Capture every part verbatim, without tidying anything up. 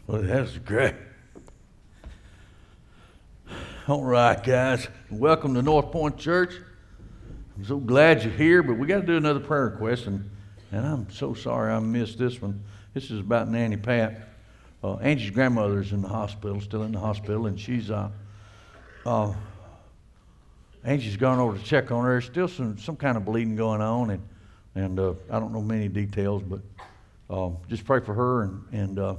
Well, that's great. All right, guys. Welcome to North Point Church. I'm so glad you're here, but we got to do another prayer request, and, and I'm so sorry I missed this one. This is about Nanny Pat. Uh, Angie's grandmother's in the hospital, still in the hospital, and she's, uh, uh, Angie's gone over to check on her. There's still some, some kind of bleeding going on, and, and uh, I don't know many details, but uh, just pray for her, and, and uh,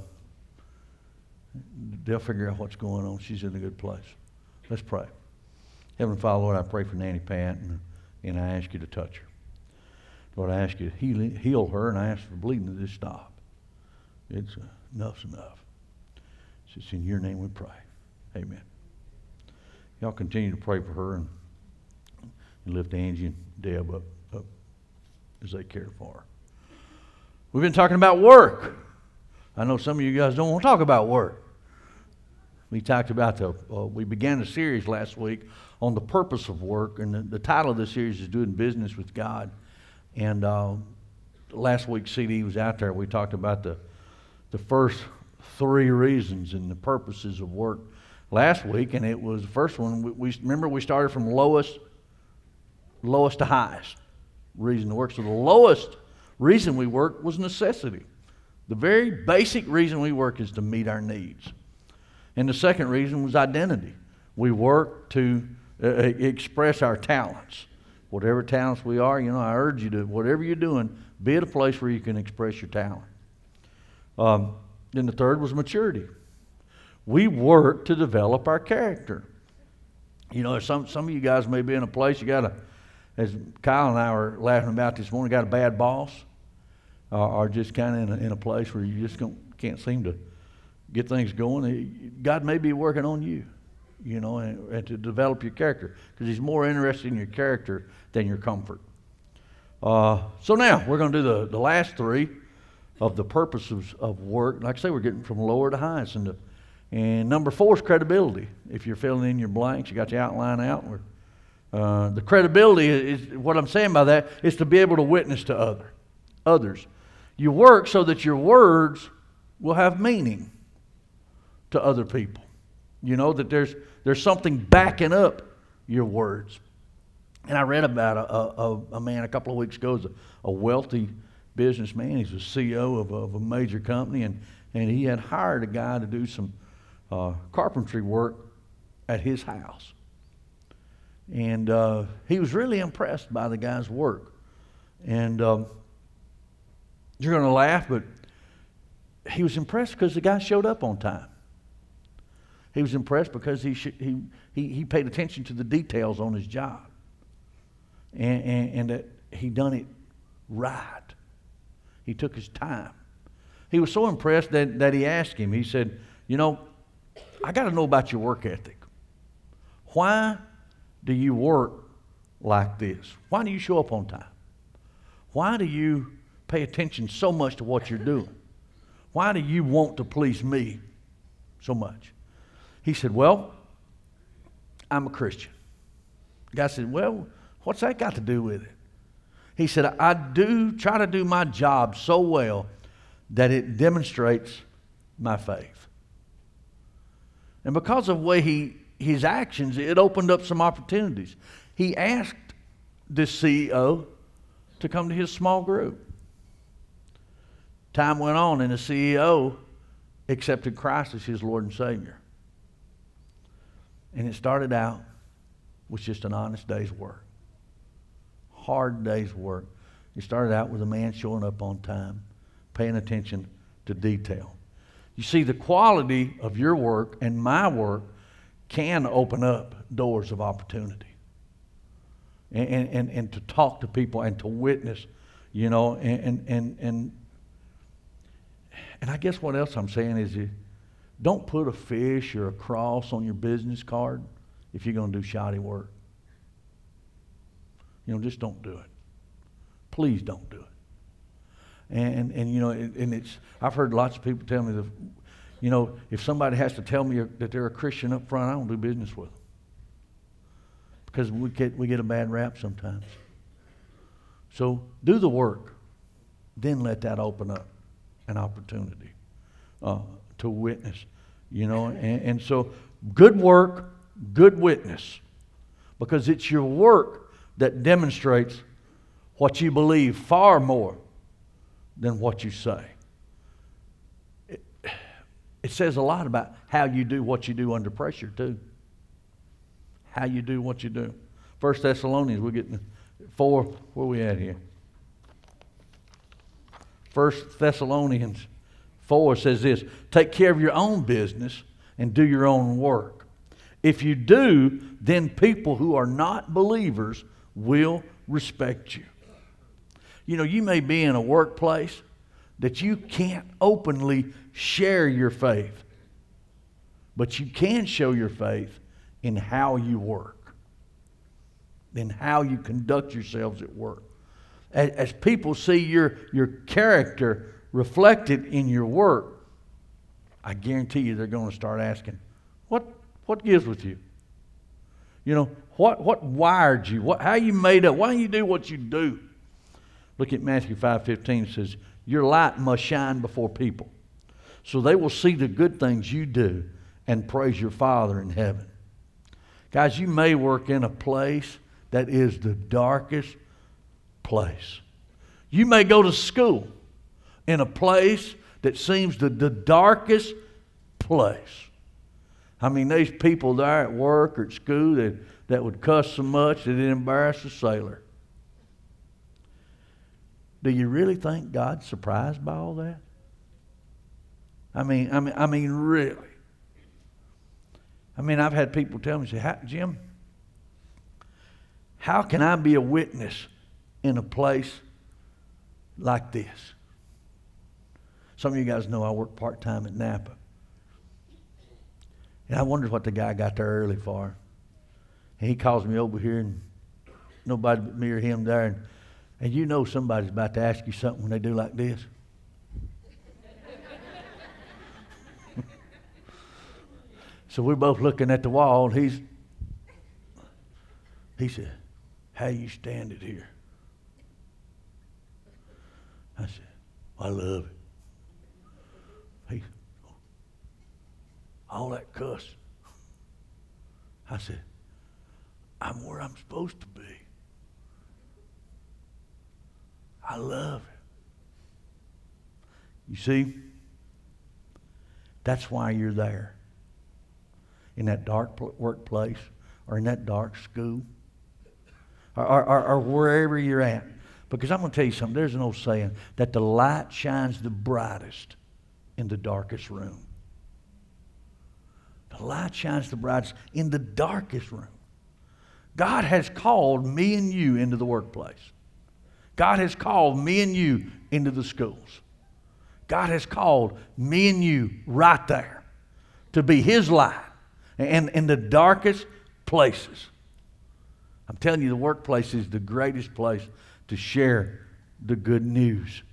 they'll figure out what's going on. She's in a good place. Let's pray. Heavenly Father, Lord, I pray for Nanny Pat, and, and I ask you to touch her. Lord, I ask you to heal, heal her, and I ask for bleeding to just stop. It's uh, enough's enough. It's just in your name we pray. Amen. Y'all continue to pray for her, and, and lift Angie and Deb up, up as they care for her. We've been talking about work. I know some of you guys don't want to talk about work. We talked about the, uh, we began a series last week on the purpose of work, and the, the title of the series is Doing Business with God. And uh, last week's C D was out there. We talked about the, the first three reasons and the purposes of work last week, and it was the first one. We, we remember we started from lowest, lowest to highest reason to work. So the lowest reason we work was necessity. The very basic reason we work is to meet our needs. And the second reason was identity. We work to uh, express our talents. Whatever talents we are, you know, I urge you to, whatever you're doing, be at a place where you can express your talent. Um, then the third was maturity. We work to develop our character. You know, some, some of you guys may be in a place, you got a, as Kyle and I were laughing about this morning, got a bad boss, uh, or just kind of in a, in a place where you just don't, can't seem to get things going. God may be working on you, you know, and, and to develop your character, because he's more interested in your character than your comfort. Uh, so now we're going to do the, the last three of the purposes of work. Like I say, we're getting from lower to highest. And, and number four is credibility. If you're filling in your blanks, you got your outline out. We're, uh, the credibility is, what I'm saying by that is to be able to witness to other, others. You work so that your words will have meaning to other people. You know, that there's there's something backing up your words. And I read about a, a, a man a couple of weeks ago, a, a wealthy businessman. He's a C E O of a, of a major company, and, and he had hired a guy to do some uh, carpentry work at his house. And uh, he was really impressed by the guy's work. And um, you're going to laugh, but he was impressed because the guy showed up on time. He was impressed because he, sh- he, he, he paid attention to the details on his job. And, and, and that he done it right. He took his time. He was so impressed that, that he asked him, he said, you know, I got to know about your work ethic. Why do you work like this? Why do you show up on time? Why do you pay attention so much to what you're doing? Why do you want to please me so much? He said, well, I'm a Christian. The guy said, well, what's that got to do with it? He said, I do try to do my job so well that it demonstrates my faith. And because of the way he, his actions, it opened up some opportunities. He asked this C E O to come to his small group. Time went on, and the C E O accepted Christ as his Lord and Savior. And it started out with just an honest day's work. Hard day's work. It started out with a man showing up on time, paying attention to detail. You see, the quality of your work and my work can open up doors of opportunity. And, and, and to talk to people and to witness, you know, and, and, and, and I guess what else I'm saying is you, don't put a fish or a cross on your business card if you're going to do shoddy work. You know, just don't do it. Please don't do it. And, and you know, and, and it's, I've heard lots of people tell me, that, you know, if somebody has to tell me that they're a Christian up front, I don't do business with them. Because we get, we get a bad rap sometimes. So do the work. Then let that open up an opportunity. Uh, to witness. You know, and, and so good work, good witness. Because it's your work that demonstrates what you believe far more than what you say. It, it says a lot about how you do what you do under pressure, too. How you do what you do. First Thessalonians, we're getting four, where are we at here? First Thessalonians four says this, take care of your own business and do your own work. If you do, then people who are not believers will respect you. You know, you may be in a workplace that you can't openly share your faith, but you can show your faith in how you work, in how you conduct yourselves at work. As, as people see your, your character reflected in your work, I guarantee you they're going to start asking, what what gives with you? You know, what what wired you? What how you made up? Why do you do what you do? Look at Matthew five fifteen. It says, your light must shine before people, so they will see the good things you do and praise your Father in heaven. Guys, you may work in a place that is the darkest place. You may go to school in a place that seems the, the darkest place. I mean, these people there at work or at school that, that would cuss so much that it embarrassed a sailor. Do you really think God's surprised by all that? I mean, I mean, I mean, really. I mean, I've had people tell me, say, Jim, how can I be a witness in a place like this? Some of you guys know I work part-time at Napa. And I wondered what the guy got there early for. And he calls me over here, and nobody but me or him there. And, and you know somebody's about to ask you something when they do like this. So we're both looking at the wall, and he's, he said, how you stand it here? I said, I love it. He, all that cuss. I said, I'm where I'm supposed to be. I love it. You see, that's why you're there. In that dark workplace or in that dark school or, or, or wherever you're at. Because I'm going to tell you something. There's an old saying that the light shines the brightest in the darkest room. The light shines the brightest in the darkest room. God has called me and you into the workplace. God has called me and you into the schools. God has called me and you right there to be His light and in the darkest places. I'm telling you, the workplace is the greatest place to share the good news.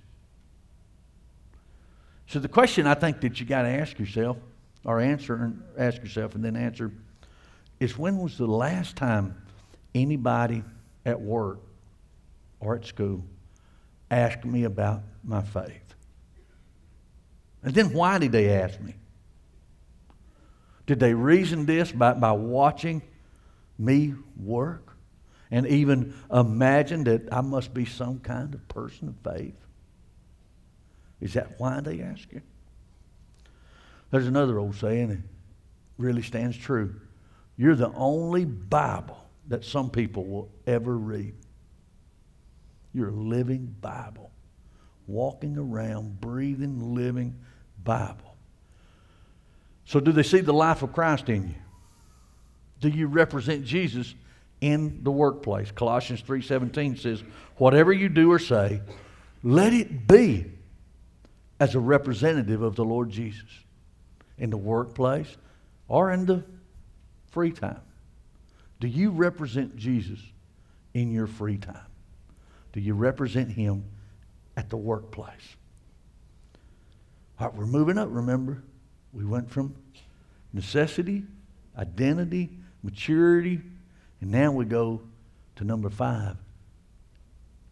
So the question I think that you got to ask yourself, or answer and ask yourself and then answer, is when was the last time anybody at work or at school asked me about my faith? And then why did they ask me? Did they reason this by, by watching me work and even imagine that I must be some kind of person of faith? Is that why they ask you? There's another old saying that really stands true. You're the only Bible that some people will ever read. You're a living Bible. Walking around, breathing, living Bible. So do they see the life of Christ in you? Do you represent Jesus in the workplace? Colossians three seventeen says, whatever you do or say, let it be as a representative of the Lord Jesus in the workplace or in the free time. Do you represent Jesus in your free time? Do you represent Him at the workplace? All right, we're moving up, remember. We went from necessity, identity, maturity, and now we go to number five,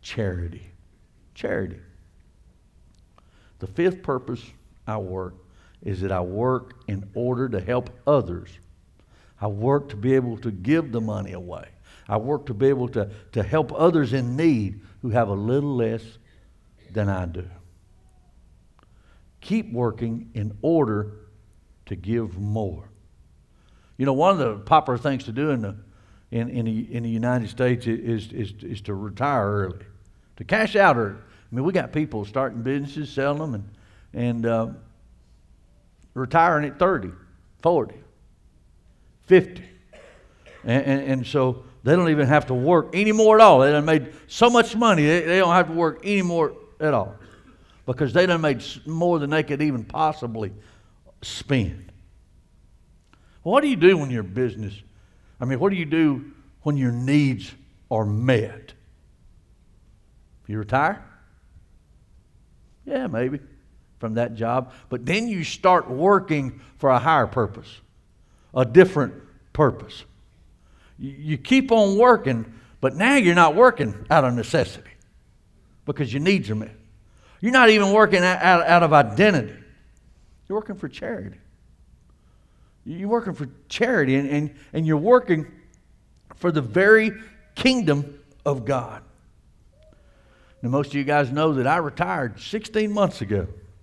charity. Charity. The fifth purpose I work is that I work in order to help others. I work to be able to give the money away. I work to be able to, to help others in need who have a little less than I do. Keep working in order to give more. You know, one of the popular things to do in the in in the, in the United States is, is is to retire early, to cash out early. I mean, we got people starting businesses, selling them, and and uh, retiring at thirty, forty, fifty, and, and and so they don't even have to work anymore at all. They done made so much money they, they don't have to work anymore at all, because they done made more than they could even possibly spend. What do you do when your business, I mean, what do you do when your needs are met? You retire? Yeah, maybe from that job. But then you start working for a higher purpose, a different purpose. You, you keep on working, but now you're not working out of necessity because your needs are met. You're not even working out, out, out of identity. You're working for charity. You're working for charity, and, and, and you're working for the very kingdom of God. Now, most of you guys know that I retired sixteen months ago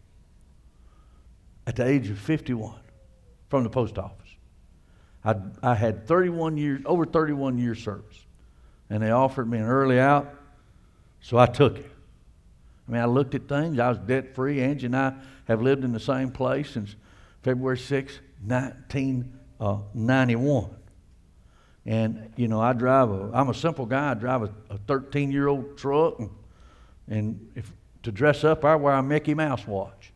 at the age of fifty-one from the post office. I, I had thirty-one years, over thirty-one years service, and they offered me an early out, so I took it. I mean, I looked at things. I was debt-free. Angie and I have lived in the same place since February sixth, nineteen ninety-one. And, you know, I drive a, I'm a simple guy. I drive a thirteen-year-old truck, and, and if to dress up, I wear a Mickey Mouse watch.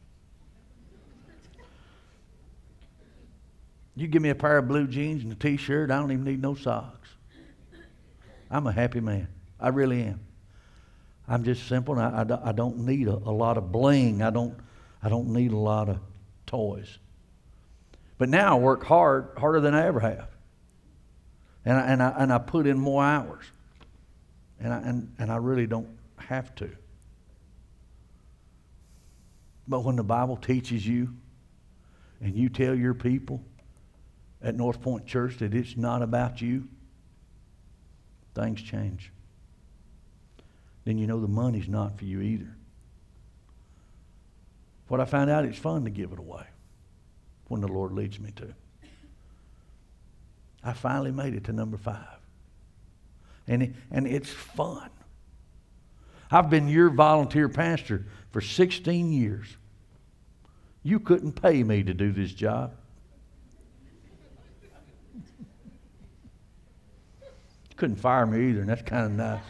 You give me a pair of blue jeans and a T-shirt, I don't even need no socks. I'm a happy man. I really am. I'm just simple, and I, I don't need a, a lot of bling. I don't, I don't need a lot of toys. But now I work hard, harder than I ever have. And I, and I, and I put in more hours. And I, and, and I really don't have to. But when the Bible teaches you, and you tell your people at North Point Church that it's not about you, things change. Then you know the money's not for you either. What I found out, it's fun to give it away when the Lord leads me to. I finally made it to number five. And, it, and it's fun. I've been your volunteer pastor for sixteen years. You couldn't pay me to do this job. You couldn't fire me either, and that's kind of nice.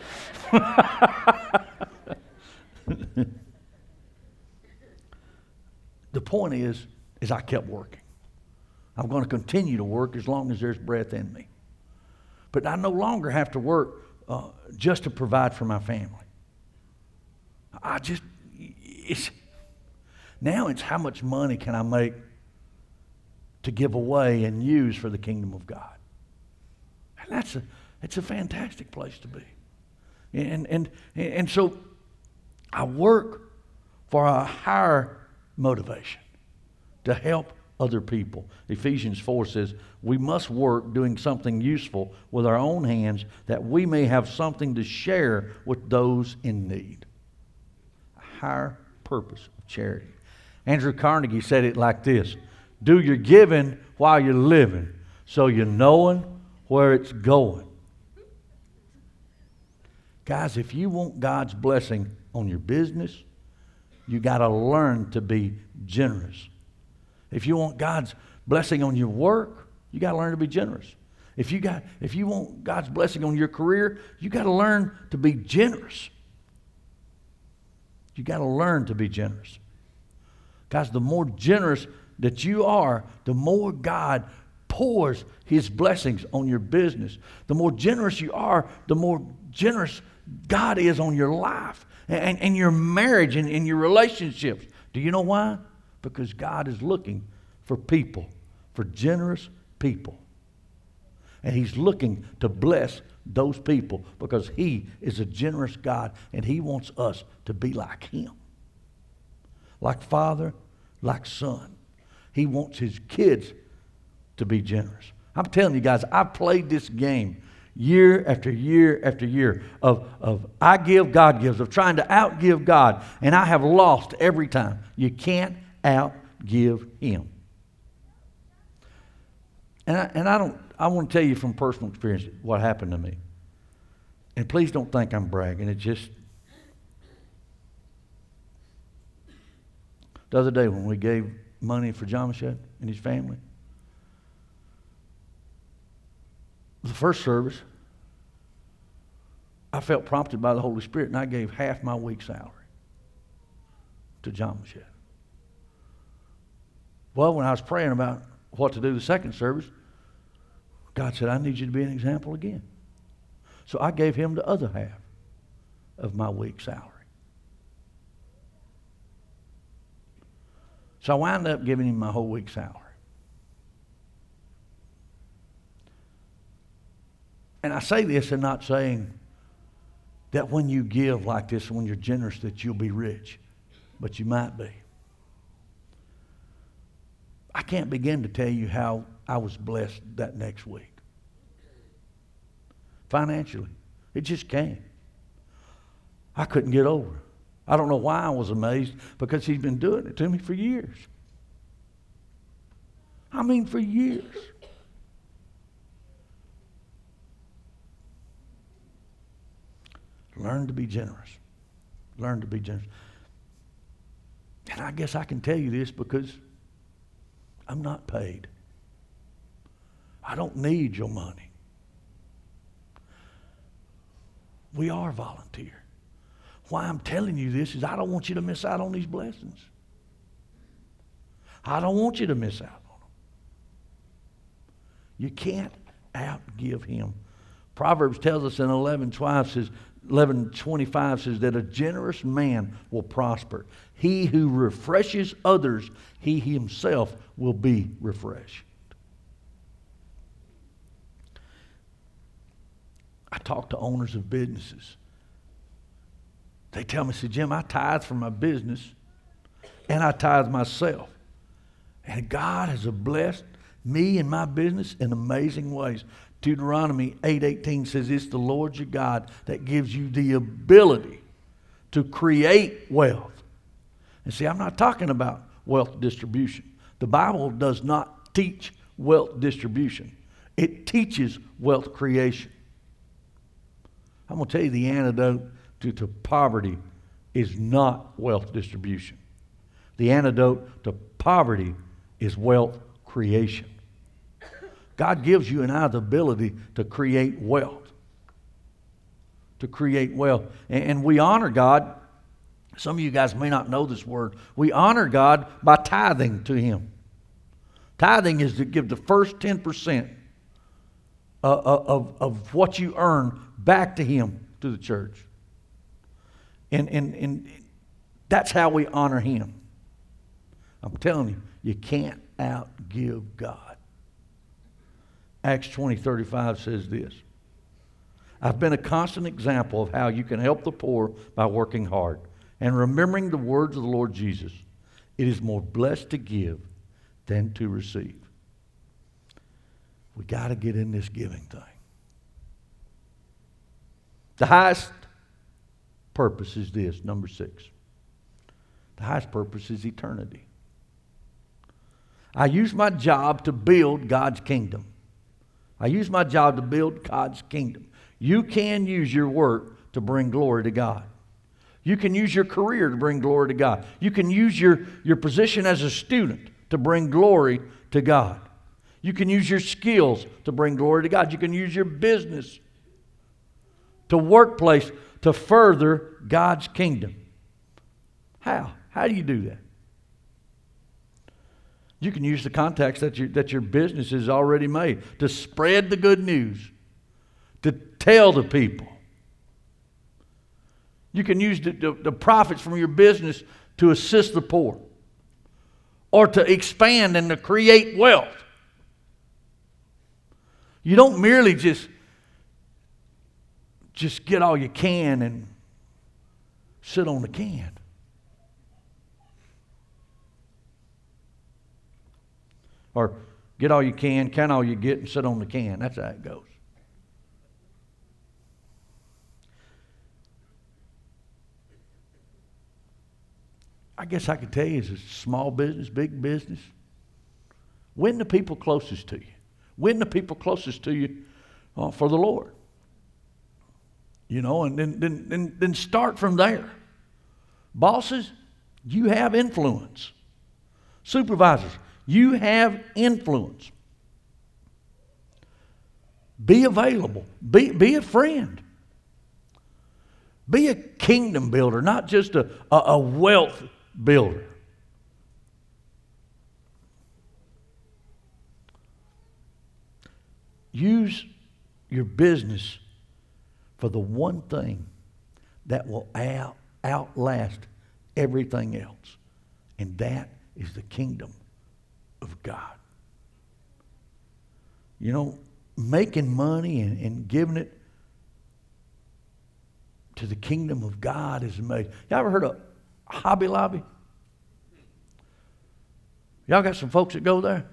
The point is, is I kept working. I'm going to continue to work as long as there's breath in me. But I no longer have to work uh, just to provide for my family. I just, it's, now it's how much money can I make to give away and use for the kingdom of God. And that's a, it's a fantastic place to be. And, and, and so I work for a higher motivation, to help other people. Ephesians four says, we must work doing something useful with our own hands that we may have something to share with those in need. A higher purpose of charity. Andrew Carnegie said it like this: do your giving while you're living, so you're knowing where it's going. Guys, if you want God's blessing on your business, you got to learn to be generous. If you want God's blessing on your work, you got to learn to be generous. If you got, if you want God's blessing on your career, you got to learn to be generous. You got to learn to be generous. Guys, the more generous that you are, the more God pours His blessings on your business. The more generous you are, the more generous God is on your life and, and your marriage and, and your relationships. Do you know why? Because God is looking for people, for generous people. And He's looking to bless those people because He is a generous God and He wants us to be like Him. Like Father, like Son, He wants his kids to be generous. I'm telling you guys, I've played this game year after year after year of, of I give, God gives, of trying to outgive God, and I have lost every time. You can't outgive him. And I, and I don't, I want to tell you from personal experience what happened to me. And please don't think I'm bragging. It just, the other day when we gave money for John Machette and his family, the first service, I felt prompted by the Holy Spirit, and I gave half my week's salary to John Machette. Well, when I was praying about what to do the second service, God said, I need you to be an example again. So I gave him the other half of my week's salary. So I wound up giving him my whole week's salary. And I say this and not saying that when you give like this, when you're generous, that you'll be rich. But you might be. I can't begin to tell you how I was blessed that next week. Financially. It just came. I couldn't get over it. I don't know why I was amazed, because he's been doing it to me for years. I mean, for years. Learn to be generous. Learn to be generous. And I guess I can tell you this because I'm not paid. I don't need your money. We are volunteer. Why I'm telling you this is I don't want you to miss out on these blessings. I don't want you to miss out on them. You can't outgive him. Proverbs tells us in eleven twelve says, eleven twenty-five says that a generous man will prosper. He who refreshes others, he himself will be refreshed. I talk to owners of businesses. They tell me, say, Jim, I tithe from my business and I tithe myself. And God has blessed me and my business in amazing ways. Deuteronomy eight eighteen says, it's the Lord your God that gives you the ability to create wealth. And see, I'm not talking about wealth distribution. The Bible does not teach wealth distribution. It teaches wealth creation. I'm going to tell you the antidote to, to poverty is not wealth distribution. The antidote to poverty is wealth creation. God gives you and I the ability to create wealth. To create wealth. And, and we honor God. Some of you guys may not know this word. We honor God by tithing to him. Tithing is to give the first ten percent of, of, of what you earn back to him, to the church. And, and, and that's how we honor him. I'm telling you, you can't outgive God. Acts twenty thirty-five says this. I've been a constant example of how you can help the poor by working hard and remembering the words of the Lord Jesus. It is more blessed to give than to receive. We got to get in this giving thing. The highest purpose is this, number six. The highest purpose is eternity. I use my job to build God's kingdom. I use my job to build God's kingdom. You can use your work to bring glory to God. You can use your career to bring glory to God. You can use your, your position as a student to bring glory to God. You can use your skills to bring glory to God. You can use your business to workplace to further God's kingdom. How? How do you do that? You can use the contacts that, you, that your business has already made to spread the good news, to tell the people. You can use the, the, the profits from your business to assist the poor or to expand and to create wealth. You don't merely just, just get all you can and sit on the can. Or get all you can, can all you get, and sit on the can. That's how it goes. I guess I could tell you, is it small business, big business? Win the people closest to you. Win the people closest to you uh, for the Lord. You know, and then, then, then, then start from there. Bosses, you have influence. Supervisors, you have influence. Be available. Be, be a friend. Be a kingdom builder, not just a, a, a wealth builder. Use your business for the one thing that will out, outlast everything else, and that is the kingdom of God. You know, making money and, and giving it to the kingdom of God is amazing. Y'all ever heard of Hobby Lobby? Y'all got some folks that go there?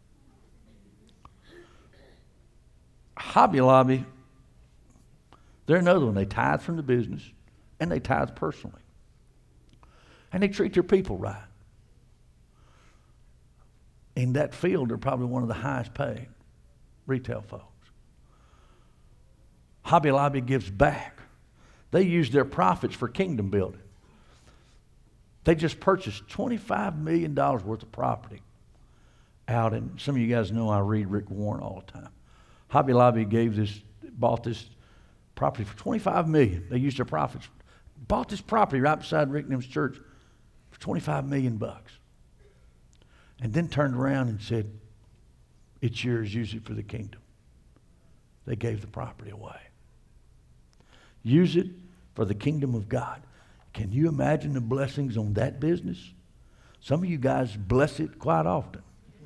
Hobby Lobby, they're another one. They tithe from the business, and they tithe personally. And they treat their people right. In that field, they're probably one of the highest paid retail folks. Hobby Lobby gives back. They use their profits for kingdom building. They just purchased twenty-five million dollars worth of property out, and some of you guys know I read Rick Warren all the time. Hobby Lobby gave this, bought this property for twenty-five million dollars. They used their profits. Bought this property right beside Rick and them's church for twenty-five million bucks. And then turned around and said, it's yours, use it for the kingdom. They gave the property away. Use it for the kingdom of God. Can you imagine the blessings on that business? Some of you guys bless it quite often.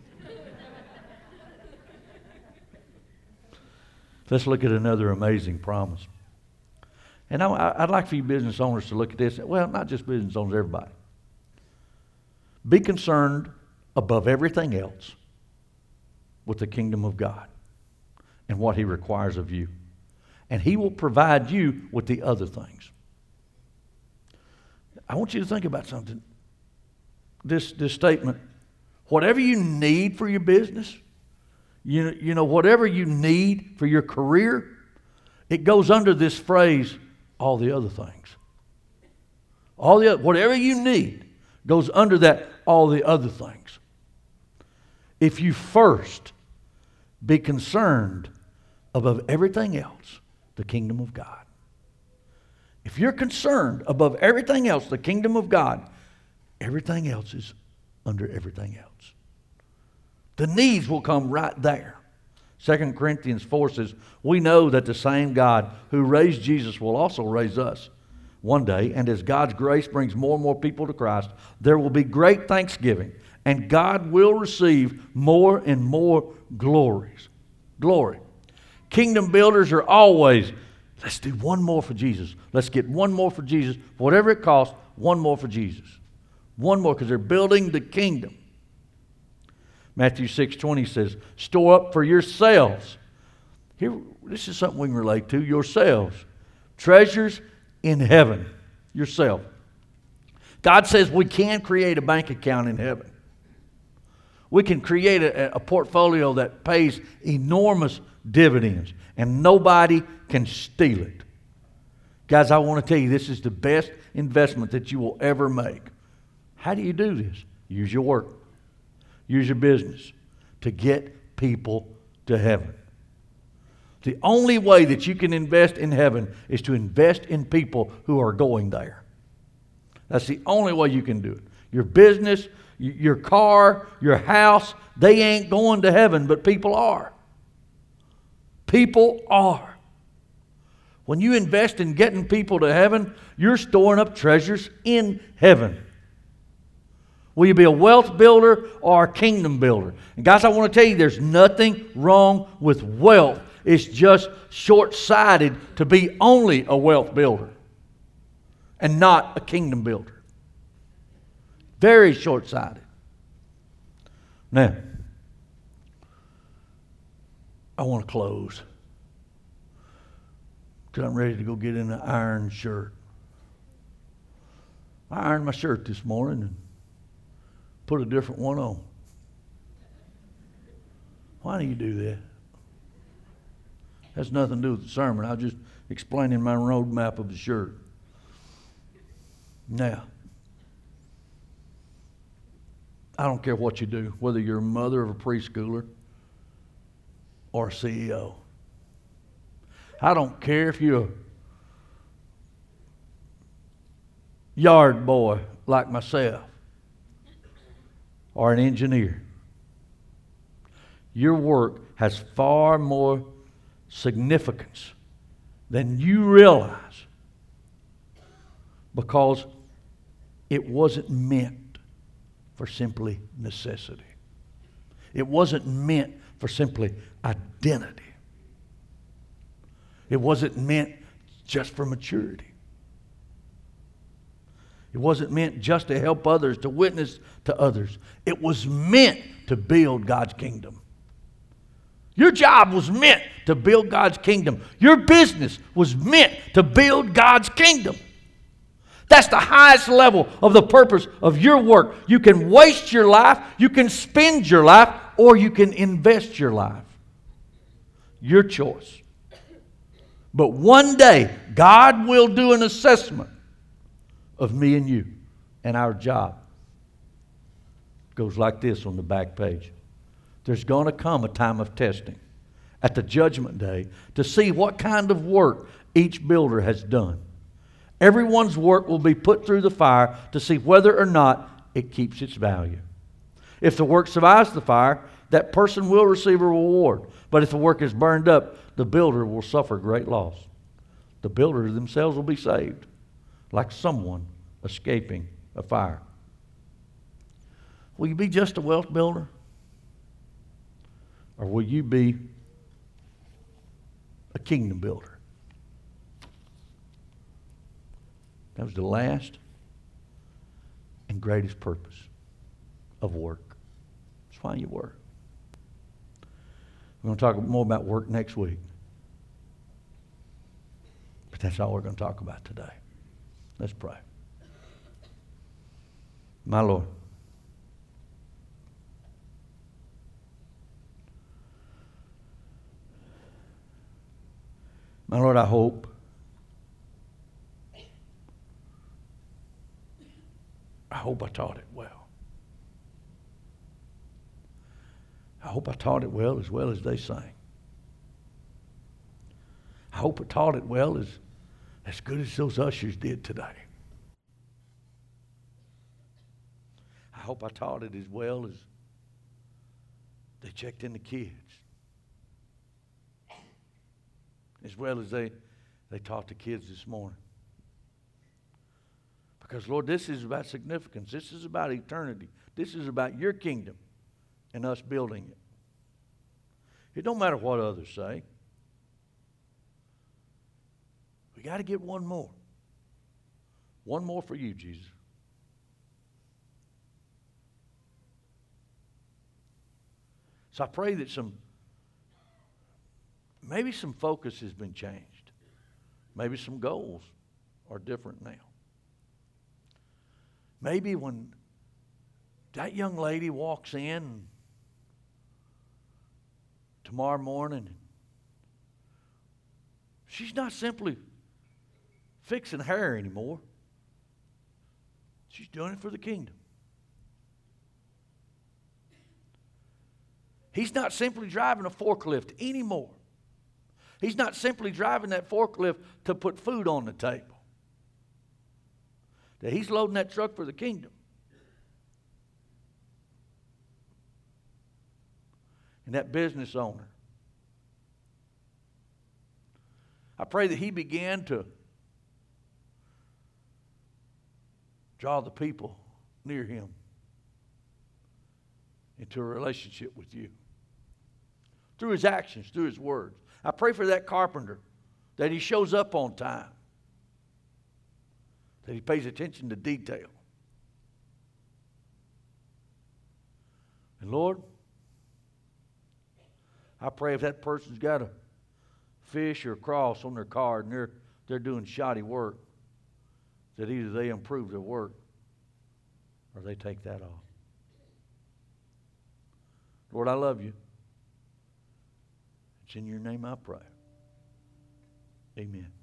Let's look at another amazing promise. And I, I'd like for you business owners to look at this. Well, not just business owners, everybody. Be concerned above everything else with the kingdom of God and what He requires of you. And He will provide you with the other things. I want you to think about something. This, this statement, whatever you need for your business, you, you know, whatever you need for your career, it goes under this phrase, all the other things. All the other, whatever you need goes under that, all the other things. If you first be concerned above everything else, the kingdom of God. If you're concerned above everything else, the kingdom of God, everything else is under everything else. The needs will come right there. Second Corinthians four says, we know that the same God who raised Jesus will also raise us one day, and as God's grace brings more and more people to Christ, there will be great thanksgiving, and God will receive more and more glories. Glory. Kingdom builders are always, let's do one more for Jesus. Let's get one more for Jesus. Whatever it costs, one more for Jesus. One more, because they're building the kingdom. Matthew six twenty says, store up for yourselves. Here, this is something we can relate to. Yourselves. Treasures in heaven. Yourself. God says we can create a bank account in heaven. We can create a, a portfolio that pays enormous dividends, and nobody can steal it. Guys, I want to tell you, this is the best investment that you will ever make. How do you do this? Use your work. Use your business to get people to heaven. The only way that you can invest in heaven is to invest in people who are going there. That's the only way you can do it. Your business, your car, your house, they ain't going to heaven, but people are. People are. When you invest in getting people to heaven, you're storing up treasures in heaven. Will you be a wealth builder or a kingdom builder? And guys, I want to tell you, there's nothing wrong with wealth. It's just short-sighted to be only a wealth builder and not a kingdom builder. Very short-sighted. Now, I want to close because I'm ready to go get in an iron shirt. I ironed my shirt this morning and put a different one on. Why do you do that? Has nothing to do with the sermon. I was just explaining my roadmap of the shirt. Now, I don't care what you do, whether you're a mother of a preschooler or a C E O. I don't care if you're a yard boy like myself or an engineer. Your work has far more significance than you realize because it wasn't meant for simply necessity. It wasn't meant for simply identity. It wasn't meant just for maturity. It wasn't meant just to help others, to witness to others. It was meant to build God's kingdom. Your job was meant to build God's kingdom. Your business was meant to build God's kingdom. That's the highest level of the purpose of your work. You can waste your life, you can spend your life, or you can invest your life. Your choice. But one day, God will do an assessment of me and you and our job. It goes like this on the back page. There's going to come a time of testing at the judgment day to see what kind of work each builder has done. Everyone's work will be put through the fire to see whether or not it keeps its value. If the work survives the fire, that person will receive a reward. But if the work is burned up, the builder will suffer great loss. The builders themselves will be saved, like someone escaping a fire. Will you be just a wealth builder? Or will you be a kingdom builder? That was the last and greatest purpose of work. It's why you work. We're going to talk more about work next week. But that's all we're going to talk about today. Let's pray. My Lord, my Lord, I hope I hope I taught it well. I hope I taught it well as well as they sang. I hope I taught it well as, as good as those ushers did today. I hope I taught it as well as they checked in the kids. As well as they, they taught the kids this morning. Because, Lord, this is about significance. This is about eternity. This is about your kingdom and us building it. It don't matter what others say. We got to get one more. One more for you, Jesus. So I pray that some, maybe some focus has been changed. Maybe some goals are different now. Maybe when that young lady walks in tomorrow morning, she's not simply fixing hair anymore. She's doing it for the kingdom. He's not simply driving a forklift anymore. He's not simply driving that forklift to put food on the table. That he's loading that truck for the kingdom. And that business owner, I pray that he began to draw the people near him into a relationship with you. Through his actions, through his words. I pray for that carpenter that he shows up on time. That he pays attention to detail. And Lord, I pray if that person's got a fish or a cross on their card and they're, they're doing shoddy work, that either they improve their work or they take that off. Lord, I love you. It's in your name I pray. Amen.